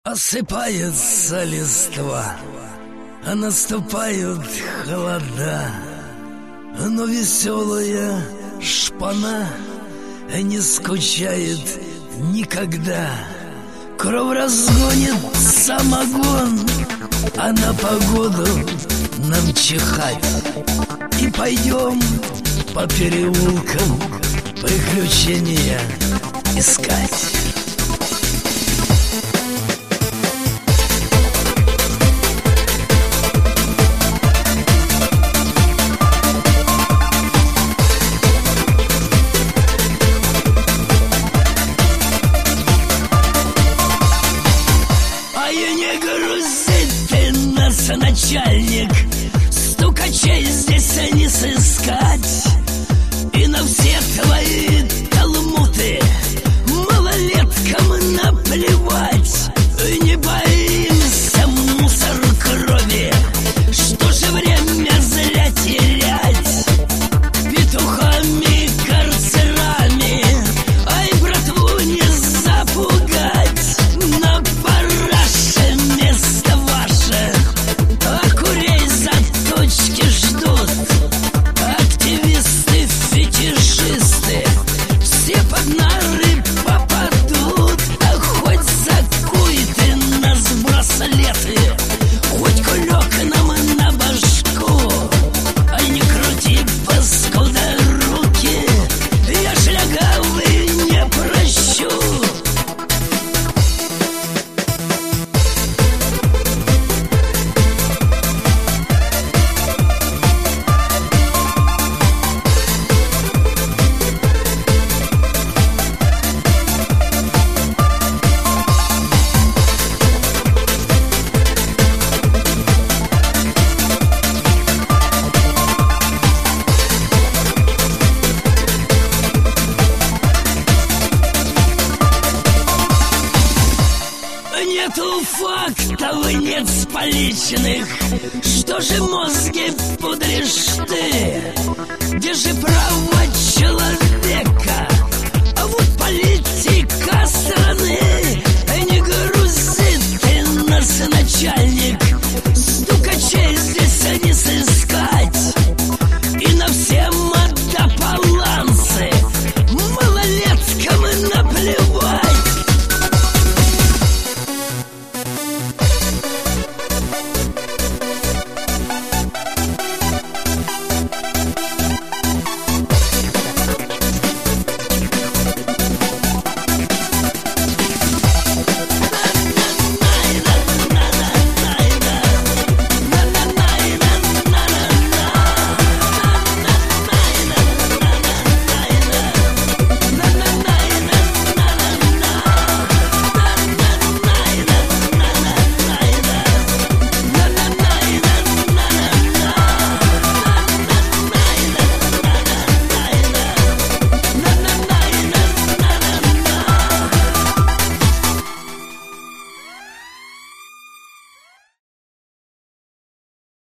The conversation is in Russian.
Осыпается листва, а наступают холода, но веселая шпана не скучает никогда. Кровь разгонит самогон, а на погоду нам чихать. И пойдем по переулкам приключения искать. Начальник, стукачей здесь не сыскать. И на все твои талмуты малолеткам наплевать. Не боимся мусор крови, что же время зря терять петухами, карцерами. Ай, братву не запугать, на параше место ваше. Ждут активисты, фетишисты, все под нары попадут. А хоть закуй ты нас в браслеты, хоть кулек нам на башку. А не крути, паскуда, руки, я шлягавый не прощу. Нету фактов, нет поличных. Что же мозги пудришь ты? Где же право человека? А вот полиция